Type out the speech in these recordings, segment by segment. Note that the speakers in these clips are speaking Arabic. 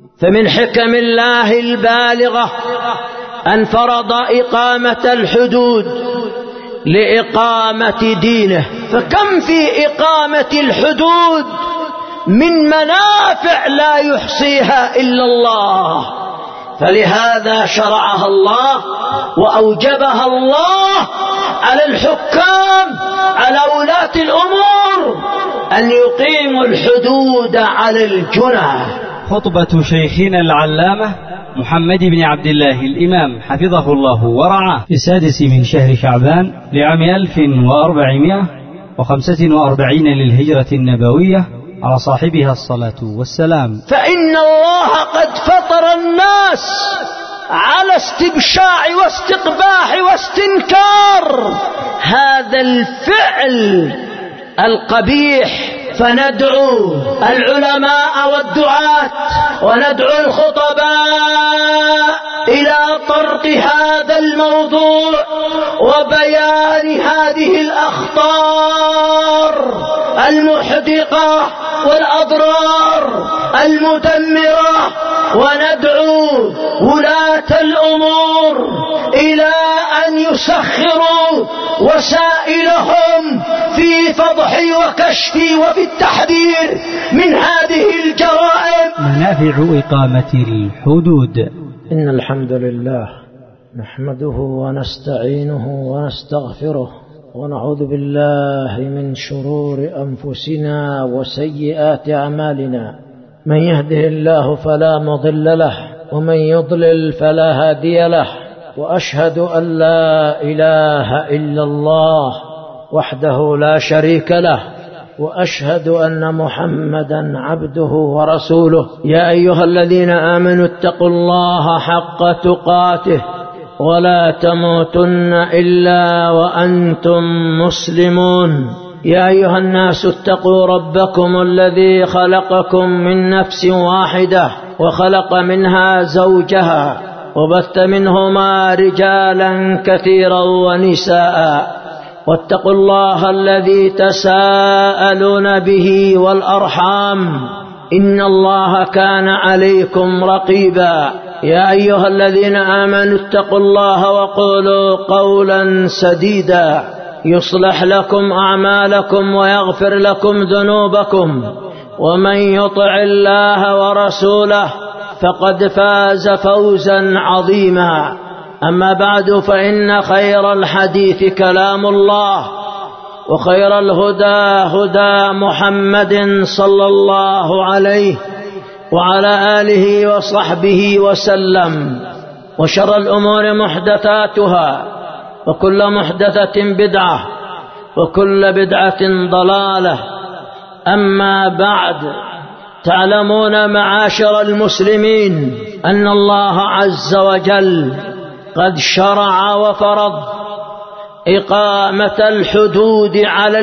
فمن حكم الله البالغة أن فرض إقامة الحدود لإقامة دينه، فكم في إقامة الحدود من منافع لا يحصيها إلا الله، فلهذا شرعها الله وأوجبها الله على الحكام، على ولاة الأمور، أن يقيموا الحدود على الجنى. خطبة شيخنا العلامة محمد بن عبد الله الإمام حفظه الله ورعاه في 6 من شهر شعبان لعام 1445 للهجرة النبوية، على صاحبها الصلاة والسلام. فإن الله قد فطر الناس على استبشاع واستقباح واستنكار هذا الفعل القبيح، فندعو العلماء والدعاة وندعو الخطباء إلى طرق هذا الموضوع وبيان هذه الأخطار المحدقة والأضرار المدمرة، وندعو ولاة الأمور إلى أن يسخروا وسائلهم في فضح وكشف وفي التحذير من هذه الجرائم. منافع إقامة الحدود. إن الحمد لله نحمده ونستعينه ونستغفره ونعوذ بالله من شرور أنفسنا وسيئات أعمالنا، من يهده الله فلا مضل له ومن يضلل فلا هادي له، وأشهد أن لا إله إلا الله وحده لا شريك له، وأشهد أن محمدا عبده ورسوله. يا أيها الذين آمنوا اتقوا الله حق تقاته ولا تموتن إلا وأنتم مسلمون. يا أيها الناس اتقوا ربكم الذي خلقكم من نفس واحدة وخلق منها زوجها وبث منهما رجالا كثيرا ونساء، واتقوا الله الذي تساءلون به والأرحام، إن الله كان عليكم رقيبا. يا أيها الذين آمنوا اتقوا الله وقولوا قولا سديدا يصلح لكم أعمالكم ويغفر لكم ذنوبكم، ومن يطع الله ورسوله فقد فاز فوزا عظيما. أما بعد، فإن خير الحديث كلام الله، وخير الهدى هدى محمد صلى الله عليه وعلى آله وصحبه وسلم، وشر الأمور محدثاتها، وكل محدثة بدعة، وكل بدعة ضلالة. أما بعد، تعلمون معاشر المسلمين أن الله عز وجل قد شرع وفرض إقامة الحدود على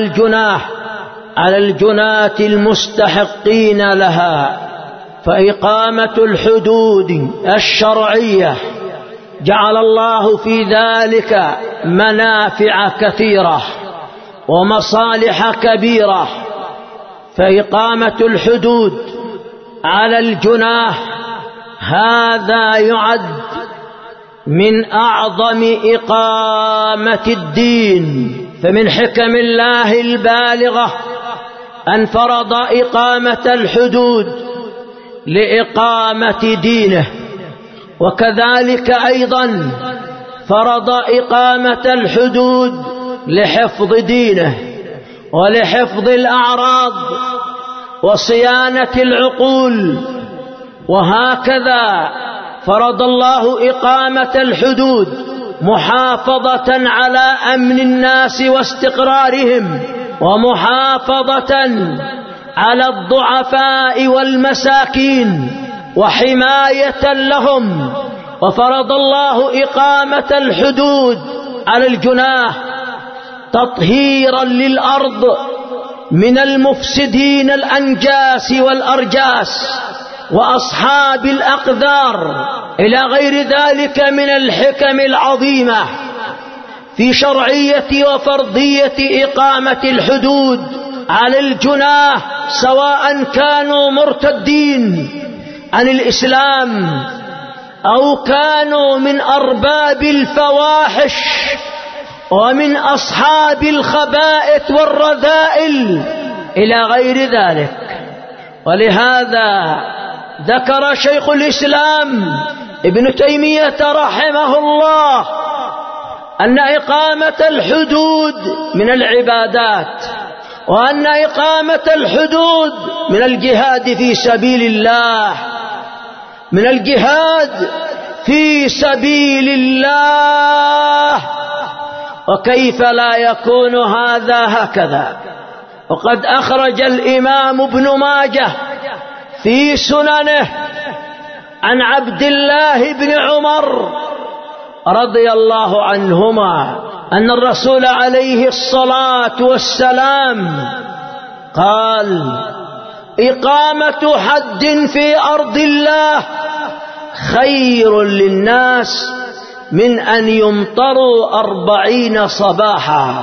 الجناة المستحقين لها. فإقامة الحدود الشرعية جعل الله في ذلك منافع كثيرة ومصالح كبيرة. فإقامة الحدود على الجناه هذا يعد من أعظم إقامة الدين. فمن حكم الله البالغة أن فرض إقامة الحدود لإقامة دينه، وكذلك أيضا فرض إقامة الحدود لحفظ دينه ولحفظ الأعراض وصيانة العقول. وهكذا فرض الله إقامة الحدود محافظة على أمن الناس واستقرارهم، ومحافظة على الضعفاء والمساكين وحماية لهم. وفرض الله إقامة الحدود على الجناه تطهيرا للأرض من المفسدين الأنجاس والأرجاس وأصحاب الأقذار، إلى غير ذلك من الحكم العظيمة في شرعية وفرضية إقامة الحدود على الجناه، سواء كانوا مرتدين عن الإسلام أو كانوا من أرباب الفواحش ومن أصحاب الخبائث والرذائل إلى غير ذلك. ولهذا ذكر شيخ الإسلام ابن تيمية رحمه الله أن إقامة الحدود من العبادات، وأن إقامة الحدود من الجهاد في سبيل الله، من الجهاد في سبيل الله. وكيف لا يكون هذا هكذا؟ وقد أخرج الإمام ابن ماجه في سننه عن عبد الله بن عمر رضي الله عنهما أن الرسول عليه الصلاة والسلام قال: إقامة حد في أرض الله خير للناس من أن يمطروا 40 صباحا.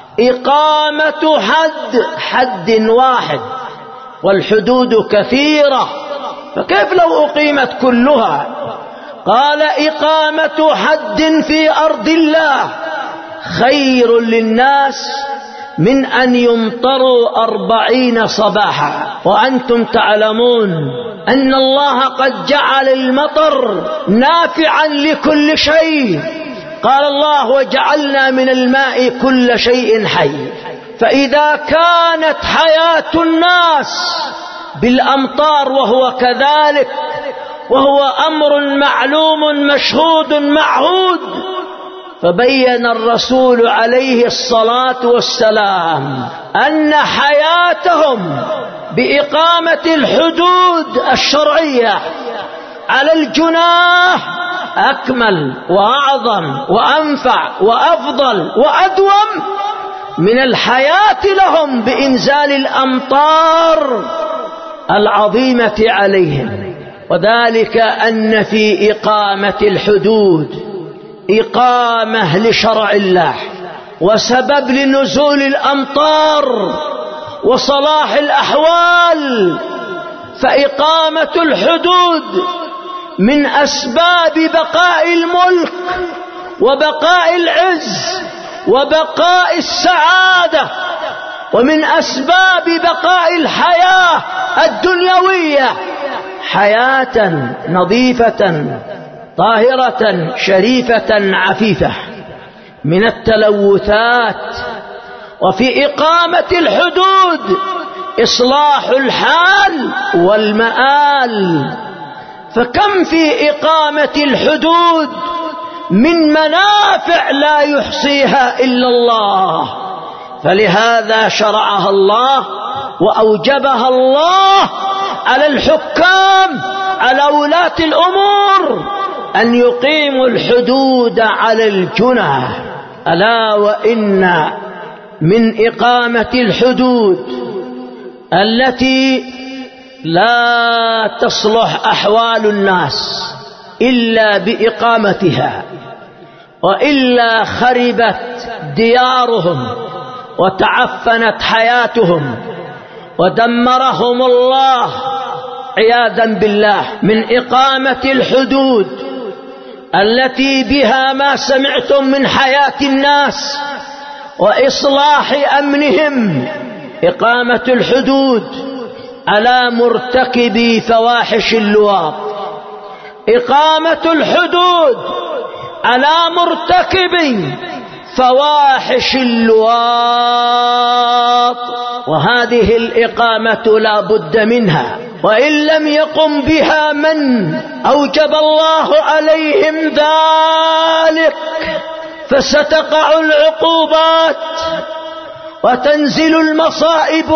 إقامة حد واحد، والحدود كثيرة، فكيف لو أقيمت كلها؟ قال: إقامة حد في أرض الله خير للناس من أن يمطروا 40 صباحا. وأنتم تعلمون أن الله قد جعل المطر نافعا لكل شيء. قال الله: وجعلنا من الماء كل شيء حي. فإذا كانت حياة الناس بالأمطار وهو كذلك، وهو أمر معلوم مشهود معهود، فبين الرسول عليه الصلاة والسلام أن حياتهم بإقامة الحدود الشرعية على الجناح أكمل وأعظم وأنفع وأفضل وأدوم من الحياة لهم بإنزال الأمطار العظيمة عليهم. وذلك أن في إقامة الحدود إقامة لشرع الله وسبب لنزول الأمطار وصلاح الأحوال. فإقامة الحدود من أسباب بقاء الملك وبقاء العز وبقاء السعادة، ومن أسباب بقاء الحياة الدنيوية، حياة نظيفة طاهرة شريفة عفيفة من التلوثات. وفي إقامة الحدود إصلاح الحال والمآل. فكم في إقامة الحدود من منافع لا يحصيها إلا الله. فلهذا شرعها الله وأوجبها الله على الحكام، على ولاة الأمور، أن يقيموا الحدود على الجناح. ألا وإن من إقامة الحدود التي لا تصلح أحوال الناس إلا بإقامتها، وإلا خربت ديارهم وتعفنت حياتهم ودمرهم الله عياذا بالله. من إقامة الحدود التي بها ما سمعتم من حياة الناس وإصلاح أمنهم إقامة الحدود على مرتكبي فواحش اللواط، إقامة الحدود على مرتكبي فواحش اللواط. وهذه الإقامة لا بد منها، وإن لم يقم بها من أوجب الله عليهم ذلك فستقع العقوبات وتنزل المصائب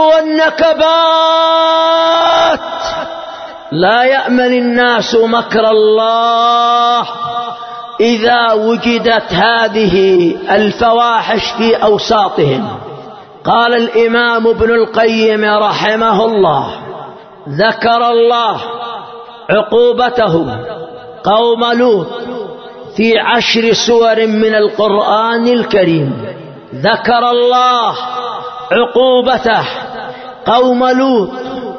والنكبات. لا يأمن الناس مكر الله إذا وجدت هذه الفواحش في أوساطهم. قال الإمام ابن القيم رحمه الله: ذكر الله عقوبته قوم لوط في 10 سور من القرآن الكريم. ذكر الله عقوبته قوم لوط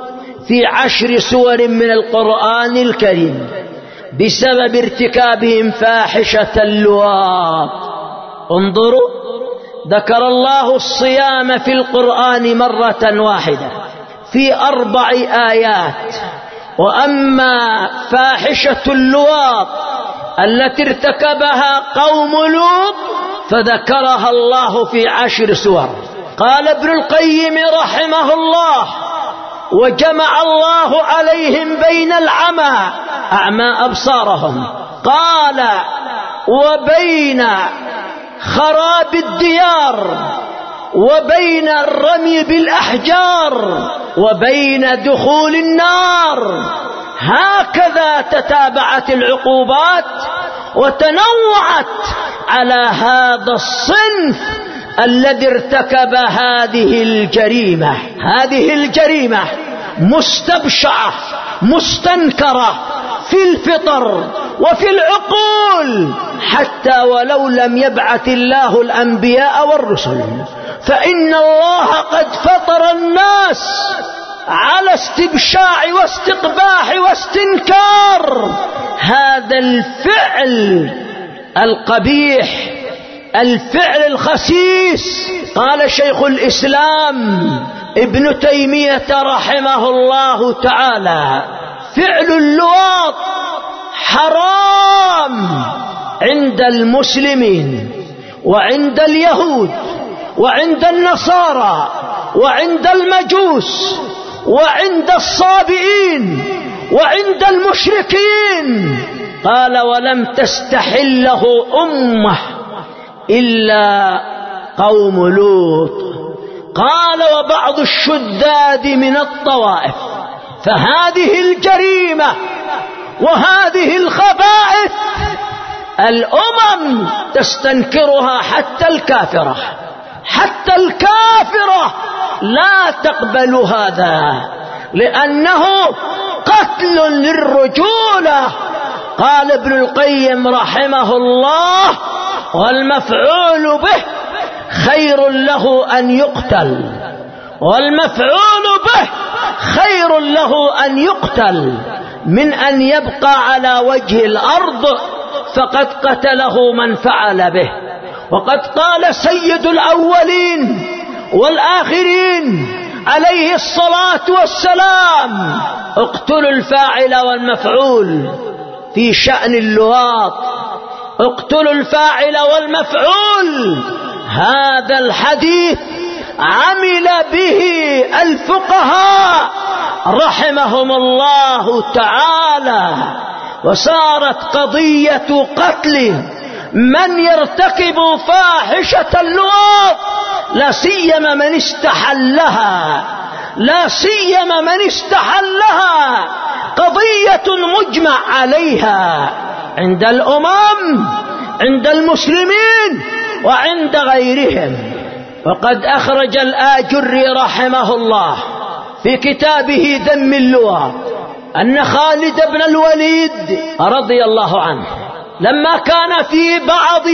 في 10 سور من القرآن الكريم بسبب ارتكابهم فاحشة اللواط. انظروا، ذكر الله الصيام في القرآن مرة واحدة في 4 آيات، وأما فاحشة اللواط التي ارتكبها قوم لوط فذكرها الله في 10 سور. قال ابن القيم رحمه الله: وجمع الله عليهم بين العمى، أعمى أبصارهم، قال وبين خراب الديار، وبين الرمي بالأحجار، وبين دخول النار. هكذا تتابعت العقوبات وتنوعت على هذا الصنف الذي ارتكب هذه الجريمة. هذه الجريمة مستبشعة مستنكرة في الفطر وفي العقول، حتى ولو لم يبعث الله الأنبياء والرسل، فإن الله قد فطر الناس على استبشاع واستقباح واستنكار هذا الفعل القبيح، الفعل الخسيس. قال شيخ الإسلام ابن تيمية رحمه الله تعالى: فعل اللواط حرام عند المسلمين وعند اليهود وعند النصارى وعند المجوس وعند الصابئين وعند المشركين. قال: ولم تستحله أمة إلا قوم لوط. قال: وبعض الشداد من الطوائف. فهذه الجريمة وهذه الخبائث الأمم تستنكرها، حتى الكافرة، حتى الكافرة لا تقبل هذا، لأنه قتل للرجولة. قال ابن القيم رحمه الله: والمفعول به خير له أن يقتل، والمفعول به خير له أن يقتل من أن يبقى على وجه الأرض، فقد قتله من فعل به. وقد قال سيد الأولين والآخرين عليه الصلاة والسلام: اقتلوا الفاعل والمفعول في شأن اللواط، اقتلوا الفاعل والمفعول. هذا الحديث عمل به الفقهاء رحمهم الله تعالى، وصارت قضية قتل من يرتكب فاحشة اللواط، لا سيما من استحلها، لا سيما من استحلها، قضية مجمع عليها عند الأمم، عند المسلمين وعند غيرهم. وقد أخرج الآجري رحمه الله في كتابه ذم اللواط أن خالد بن الوليد رضي الله عنه لما كان في بعض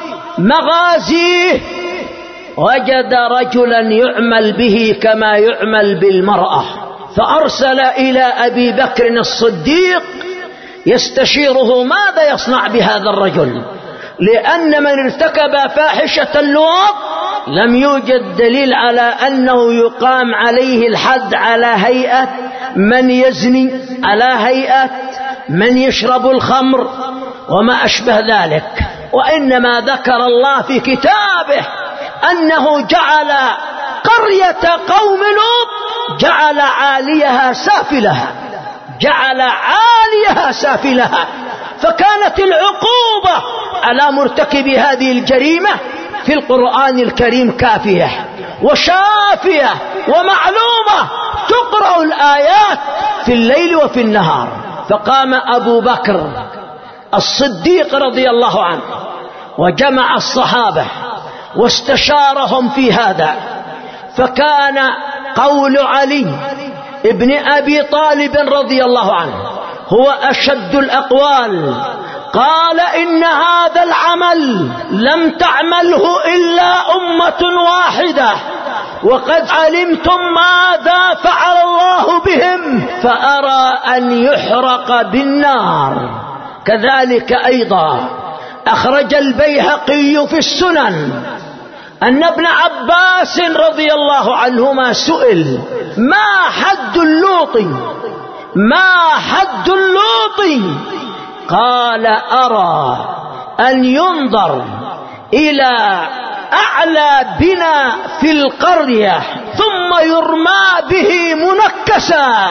مغازيه وجد رجلا يعمل به كما يعمل بالمرأة، فأرسل إلى أبي بكر الصديق يستشيره ماذا يصنع بهذا الرجل، لأن من ارتكب فاحشة اللواط لم يوجد دليل على أنه يقام عليه الحد على هيئة من يزني، على هيئة من يشرب الخمر وما أشبه ذلك، وإنما ذكر الله في كتابه أنه جعل قرية قوم لوط جعل عاليها سافلها، جعل عاليها سافلها. فكانت العقوبة على مرتكب هذه الجريمة في القرآن الكريم كافية وشافية ومعلومة، تقرأ الآيات في الليل وفي النهار. فقام أبو بكر الصديق رضي الله عنه وجمع الصحابة واستشارهم في هذا، فكان قول علي ابن أبي طالب رضي الله عنه هو أشد الأقوال. قال: إن هذا العمل لم تعمله إلا أمة واحدة، وقد علمتم ماذا فعل الله بهم فأرى أن يحرق بالنار. كذلك أيضا أخرج البيهقي في السنن أن ابن عباس رضي الله عنهما سئل: ما حد اللوط؟ ما حد اللوط؟ قال: أرى أن ينظر إلى أعلى بنا في القرية ثم يرمى به منكسا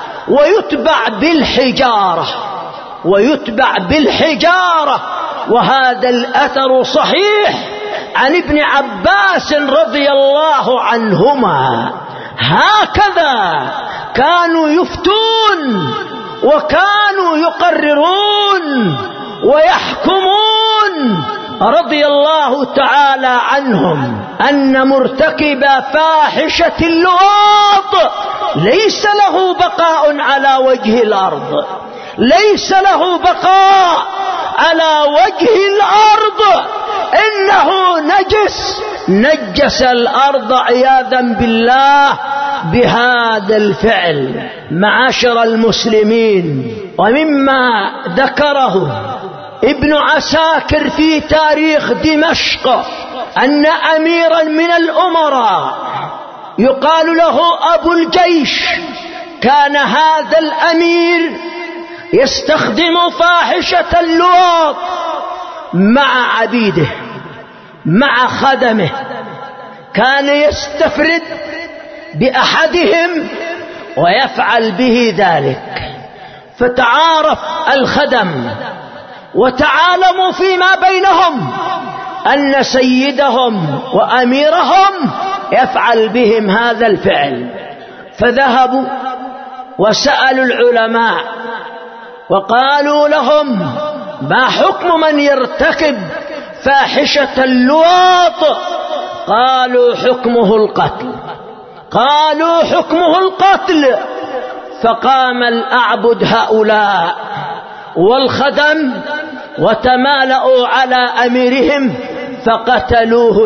ويتبع بالحجارة. وهذا الأثر صحيح عن ابن عباس رضي الله عنهما. هكذا كانوا يفتون وكانوا يقررون ويحكمون رضي الله تعالى عنهم أن مرتكب فاحشة اللواط ليس له بقاء على وجه الأرض، ليس له بقاء على وجه الأرض، إنه نجس الأرض عياذا بالله بهذا الفعل. معاشر المسلمين، ومما ذكره ابن عساكر في تاريخ دمشق أن أميرا من الأمراء يقال له أبو الجيش، كان هذا الأمير يستخدم فاحشة اللواط مع عبيده مع خدمه. كان يستفرد بأحدهم ويفعل به ذلك، فتعارف الخدم وتعالموا فيما بينهم أن سيدهم وأميرهم يفعل بهم هذا الفعل، فذهبوا وسألوا العلماء وقالوا لهم: ما حكم من يرتكب فاحشة اللواط؟ قالوا: حكمه القتل. قالوا: حكمه القتل. فقام الأعبد هؤلاء والخدم وتمالأوا على أميرهم فقتلوه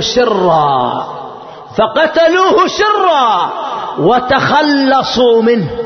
سرا وتخلصوا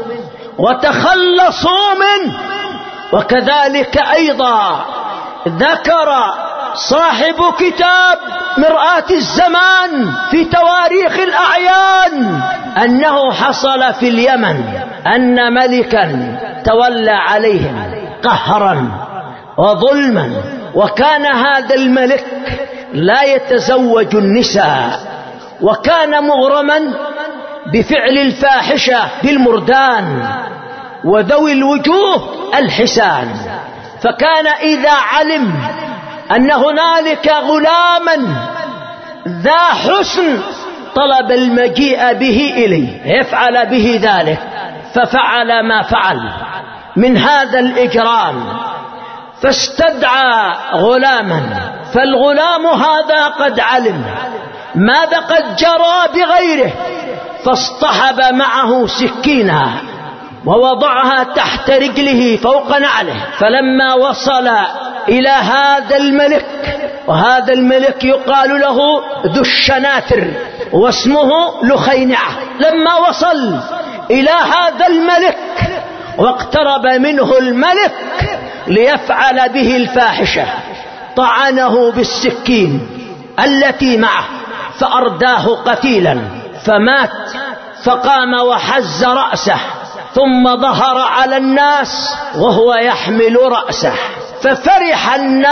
منه. وكذلك أيضا ذكر صاحب كتاب مرآة الزمان في تواريخ الأعيان أنه حصل في اليمن أن ملكا تولى عليهم قهرا وظلما، وكان هذا الملك لا يتزوج النساء، وكان مغرما بفعل الفاحشة بالمردان وذوي الوجوه الحسان. فكان إذا علم أن هنالك غلاما ذا حسن طلب المجيء به إليه يفعل به ذلك، ففعل ما فعل من هذا الإجرام، فاستدعى غلاما، فالغلام هذا قد علم ماذا قد جرى بغيره، فاصطحب معه سكينا ووضعها تحت رجله فوق نعله. فلما وصل إلى هذا الملك، وهذا الملك يقال له ذو الشناتر واسمه لخينعة، لما وصل إلى هذا الملك واقترب منه الملك ليفعل به الفاحشة، طعنه بالسكين التي معه فأرداه قتيلا فمات. فقام وحز رأسه ثم ظهر على الناس وهو يحمل رأسه، ففرح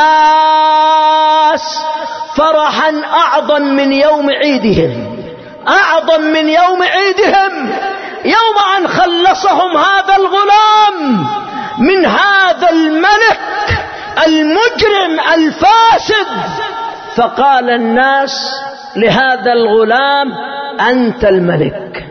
الناس فرحا أعظم من يوم عيدهم، يوم أن خلصهم هذا الغلام من هذا الملك المجرم الفاسد. فقال الناس لهذا الغلام: أنت الملك.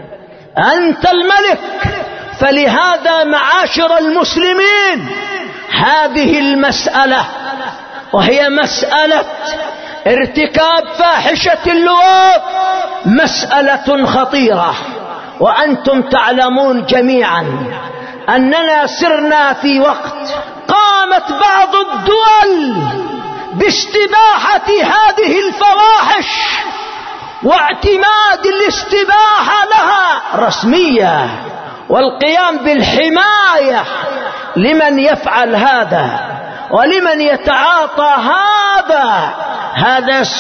فلهذا معاشر المسلمين، هذه المسألة وهي مسألة ارتكاب فاحشة اللواط مسألة خطيرة، وأنتم تعلمون جميعا أننا سرنا في وقت قامت بعض الدول باستباحة هذه الفواحش واعتماد الاستباحة لها رسمية، والقيام بالحماية لمن يفعل هذا ولمن يتعاطى هذا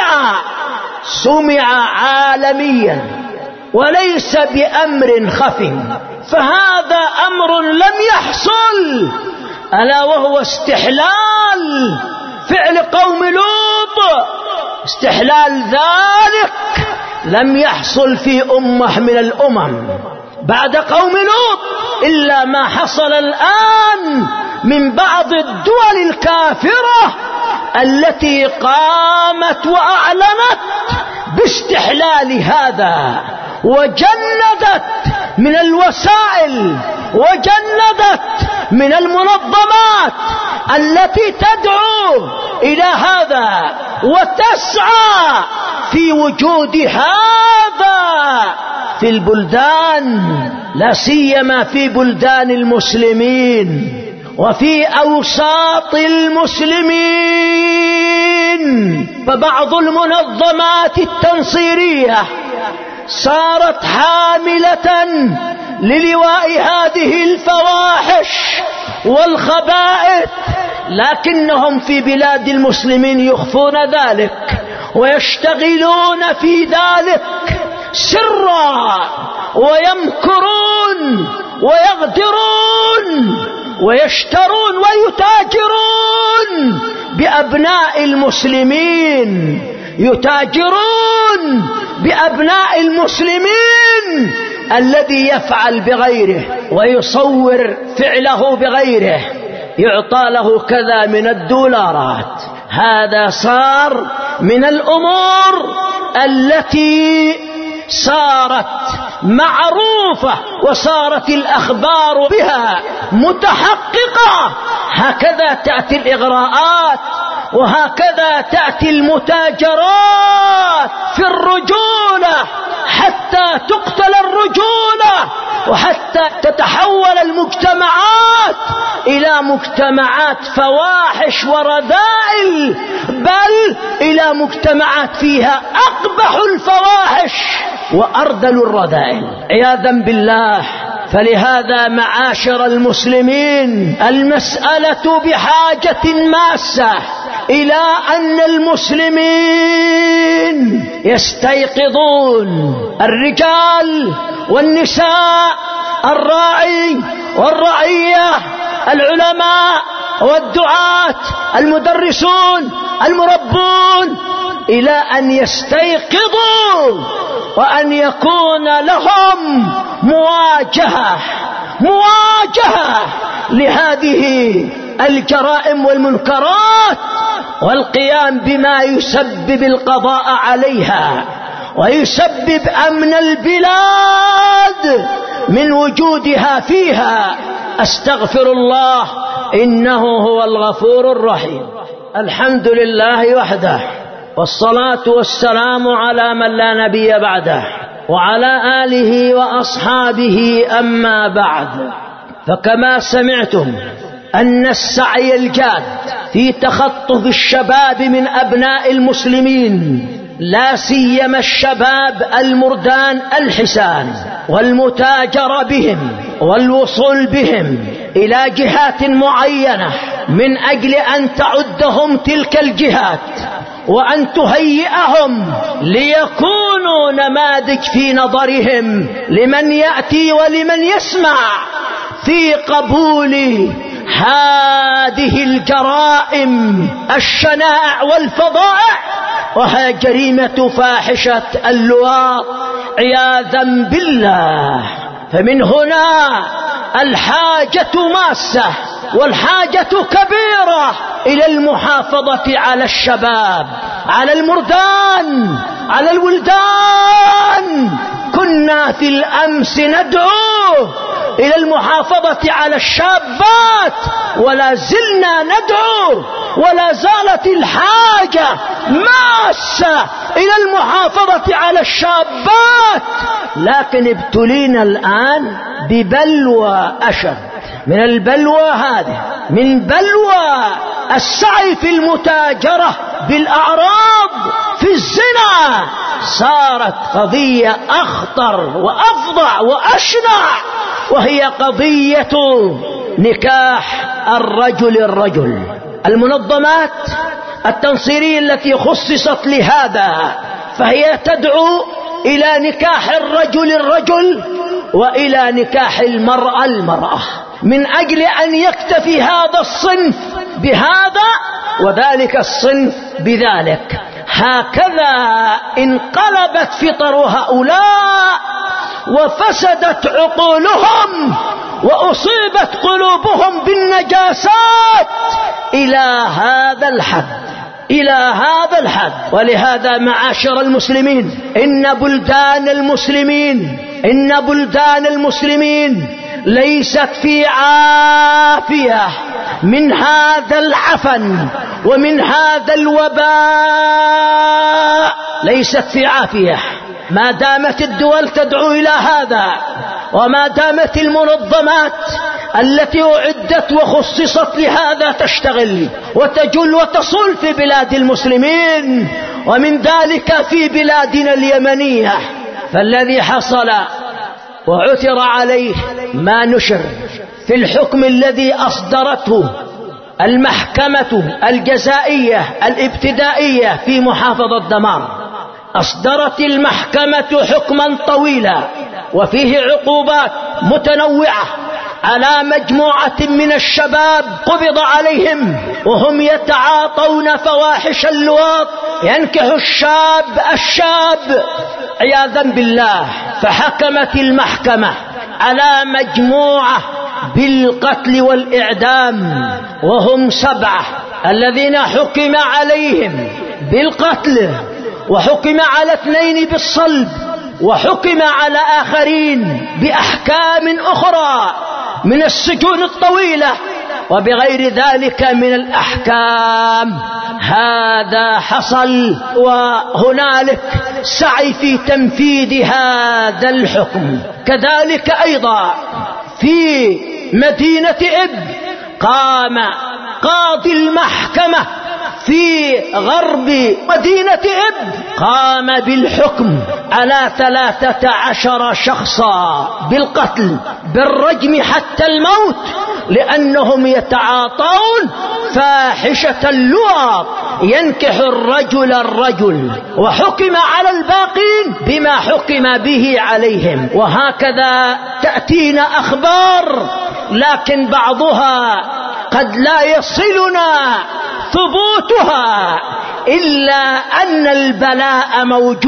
سمع عالميا وليس بأمر خفي. فهذا أمر لم يحصل، ألا وهو استحلال فعل قوم لوط. استحلال ذلك لم يحصل في أمة من الأمم بعد قوم لوط إلا ما حصل الآن من بعض الدول الكافرة التي قامت وأعلنت باستحلال هذا، وجندت من الوسائل وجندت من المنظمات التي تدعو إلى هذا وتسعى في وجود هذا في البلدان، لا سيما في بلدان المسلمين وفي أوساط المسلمين. فبعض المنظمات التنصيرية صارت حاملة للواء هذه الفواحش والخبائث، لكنهم في بلاد المسلمين يخفون ذلك ويشتغلون في ذلك سرا، ويمكرون ويغدرون ويشترون ويتاجرون بأبناء المسلمين، يتاجرون بأبناء المسلمين الذي يفعل بغيره ويصور فعله بغيره يعطى له كذا من الدولارات. هذا صار من الأمور التي صارت معروفة وصارت الأخبار بها متحققة. هكذا تأتي الإغراءات وهكذا تأتي المتاجرات في الرجولة حتى تقتل الرجولة، وحتى تتحول المجتمعات إلى مجتمعات فواحش ورذائل، بل إلى مجتمعات فيها أقبح الفواحش وأرذل الرذائل عياذا بالله. فلهذا معاشر المسلمين المسألة بحاجة ماسة إلى أن المسلمين يستيقظون، الرجال والنساء، الراعي والرعية، العلماء والدعاة، المدرسون، المربون، إلى أن يستيقظوا وأن يكون لهم مواجهة لهذه الجرائم والمنكرات، والقيام بما يسبب القضاء عليها ويسبب أمن البلاد من وجودها فيها. أستغفر الله إنه هو الغفور الرحيم. الحمد لله وحده، والصلاة والسلام على من لا نبي بعده وعلى آله وأصحابه. أما بعد، فكما سمعتم أن السعي الجاد في تخطف الشباب من أبناء المسلمين، لا سيما الشباب المردان الحسان، والمتاجر بهم والوصول بهم إلى جهات معينة من أجل أن تعدهم تلك الجهات وأن تهيئهم ليكونوا نماذج في نظرهم لمن يأتي ولمن يسمع في قبول هذه الجرائم الشنائع والفظائع، وهي جريمة فاحشة اللواط عياذا بالله. فمن هنا الحاجة ماسة والحاجة كبيرة إلى المحافظة على الشباب، على المردان، على الولدان. كنا في الأمس ندعو إلى المحافظة على الشابات، ولا زلنا ندعو، ولا زالت الحاجة ماسة إلى المحافظة على الشابات. لكن ابتلينا الآن ببلوى أشد من البلوى هذه، من بلوى السعي في المتاجرة بالأعراض في الزنا صارت قضية أخطر وأفظع وأشنع، وهي قضية نكاح الرجل. المنظمات التنصيرية التي خصصت لهذا فهي تدعو إلى نكاح الرجل وإلى نكاح المرأة من أجل أن يكتفي هذا الصنف بهذا وذلك الصنف بذلك. هكذا انقلبت فطر هؤلاء وفسدت عقولهم وأصيبت قلوبهم بالنجاسات إلى هذا الحد. ولهذا معاشر المسلمين إن بلدان المسلمين ليست في عافية من هذا العفن ومن هذا الوباء، ليست في عافية ما دامت الدول تدعو إلى هذا، وما دامت المنظمات التي أعدت وخصصت لهذا تشتغل وتجل وتصل في بلاد المسلمين، ومن ذلك في بلادنا اليمنية. فالذي حصل وعثر عليه ما نشر في الحكم الذي أصدرته المحكمة الجزائية الابتدائية في محافظة دمار. أصدرت المحكمة حكما طويلا وفيه عقوبات متنوعة على مجموعة من الشباب قبض عليهم وهم يتعاطون فواحش اللواط، ينكح الشاب عياذا بالله. فحكمت المحكمة على مجموعة بالقتل والإعدام، وهم 7 الذين حكم عليهم بالقتل، وحكم على 2 بالصلب، وحكم على آخرين بأحكام أخرى من السجون الطويلة وبغير ذلك من الأحكام. هذا حصل، وهنالك سعي في تنفيذ هذا الحكم. كذلك أيضا في مدينة إب قام قاضي المحكمة في غرب مدينة إب قام بالحكم على 13 شخصا بالقتل بالرجم حتى الموت، لأنهم يتعاطون فاحشة اللواط، ينكح الرجل، وحكم على الباقين بما حكم به عليهم. وهكذا تأتينا أخبار، لكن بعضها قد لا يصلنا ثبوتها، إلا أن البلاء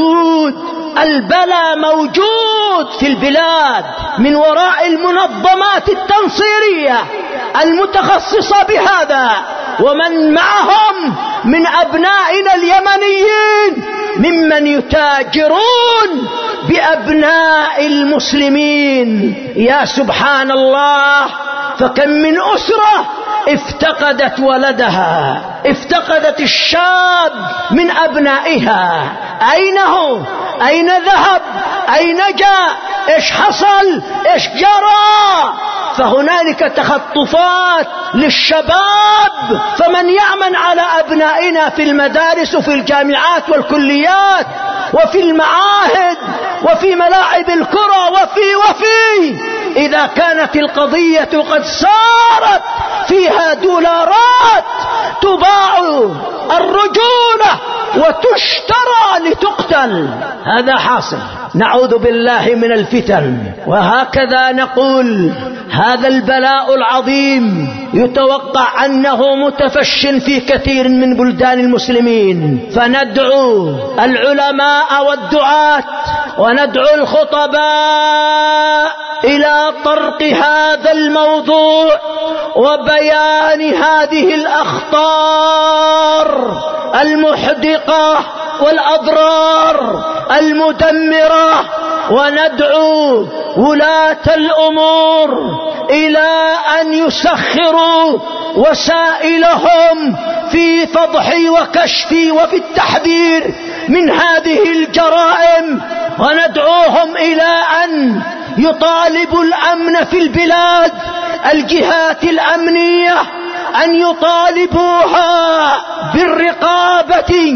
موجود في البلاد من وراء المنظمات التنصيرية المتخصصة بهذا، ومن معهم من أبنائنا اليمنيين ممن يتاجرون بأبناء المسلمين. يا سبحان الله، فكم من أسرة افتقدت ولدها، افتقدت الشاب من أبنائها. أين هو؟ أين ذهب؟ أين جاء؟ إيش حصل؟ إيش جرى؟ فهنالك تخطفات للشباب، فمن يأمن على أبنائنا في المدارس وفي الجامعات والكليات وفي المعاهد وفي ملاعب الكرة وفي إذا كانت القضية قد صارت فيها دولارات تباع الرجولة وتشترى لتقتل. هذا حاصل، نعوذ بالله من الفتن. وهكذا نقول هذا البلاء العظيم يتوقع أنه متفش في كثير من بلدان المسلمين، فندعو العلماء والدعاة وندعو الخطباء إلى طرق هذا الموضوع وبيان هذه الأخطار المحدقة والأضرار المدمرة، وندعو ولاة الأمور إلى أن يسخروا وسائلهم في فضح وكشف وفي التحذير من هذه الجرائم، وندعوهم إلى أن يطالبوا الأمن في البلاد، الجهات الأمنية أن يطالبوها بالرقابة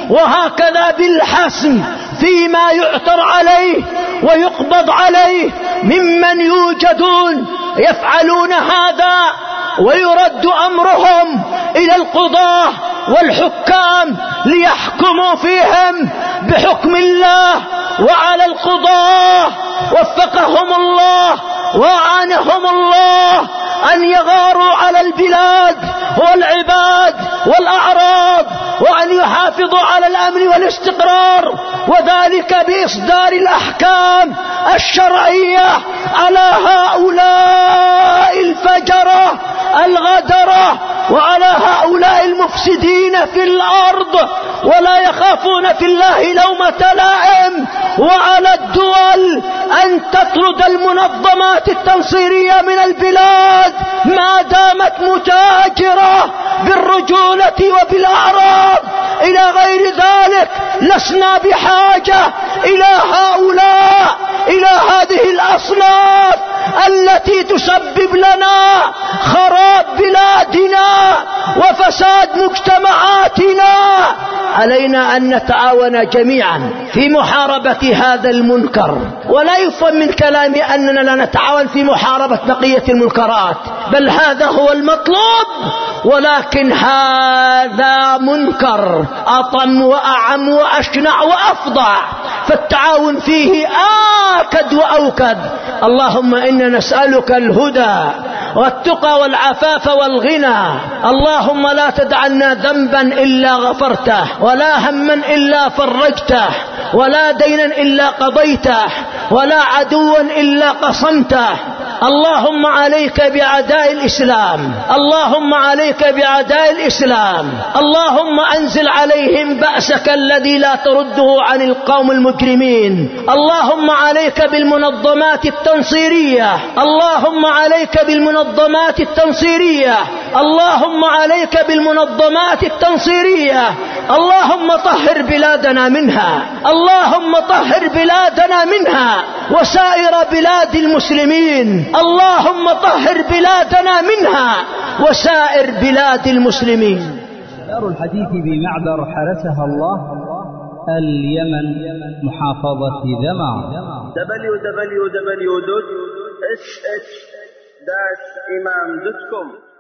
وهكذا بالحسم فيما يعثر عليه ويقبض عليه ممن يوجدون يفعلون هذا، ويرد أمرهم إلى القضاة والحكام ليحكموا فيهم بحكم الله. وعلى القضاة وفقهم الله وأعانهم الله أن يغاروا على البلاد والعباد والأعراض، وأن يحافظوا على الأمن والاستقرار، وذلك بإصدار الأحكام الشرعية على هؤلاء الفجرة الغدرة وعلى هؤلاء المفسدين في الأرض، ولا يخافون في الله لومة لائم. وعلى الدول أن تطرد المنظمات التنصيرية من البلاد ما دامت متاجرة بالرجولة وبالأعراض. إلى غير ذلك لسنا بحاجة إلى هؤلاء، إلى هذه الأصناف التي تسبب لنا خراب بلادنا وفساد مجتمعاتنا. علينا أن نتعاون جميعا في محاربة هذا المنكر، ولا يفهم من كلامي أننا لا نتعاون في محاربة بقية المنكرات، بل هذا هو المطلوب، ولكن هذا منكر أطم وأعم وأشنع وأفظع، فالتعاون فيه آكد وأوكد. اللهم إنا نسألك الهدى والتقى والعفاف والغنى. اللهم لا تدع لنا ذنبا إلا غفرته، ولا هما إلا فرجته، ولا دينا إلا قضيته، ولا عدوا إلا قصمته. اللهم عليك بأعداء الإسلام، اللهم عليك بأعداء الإسلام. اللهم أنزل عليهم بأسك الذي لا ترده عن القوم المجرمين. اللهم عليك بالمنظمات التنصيرية، اللهم عليك بالمنظمات التنصيرية، اللهم عليك بالمنظمات التنصيرية. اللهم طهر بلادنا منها، اللهم طهر بلادنا منها وسائر بلاد المسلمين. اللهم طهر بلادنا منها وسائر بلاد المسلمين. دار الحديث بمعبر حرسها الله، اليمن، محافظة ذمار. www.sh-imam.com